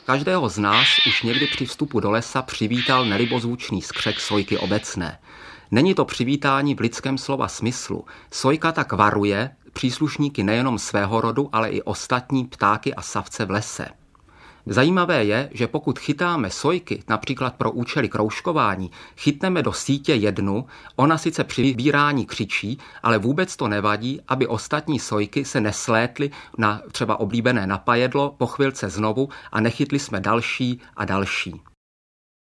Každého z nás už někdy při vstupu do lesa přivítal nelibozvučný skřek sojky obecné. Není to přivítání v lidském slova smyslu. Sojka tak varuje příslušníky nejenom svého rodu, ale i ostatní ptáky a savce v lese. Zajímavé je, že pokud chytáme sojky, například pro účely kroužkování, chytneme do sítě jednu, ona sice při vybírání křičí, ale vůbec to nevadí, aby ostatní sojky se neslétly na třeba oblíbené napajedlo, po chvilce znovu a nechytli jsme další a další.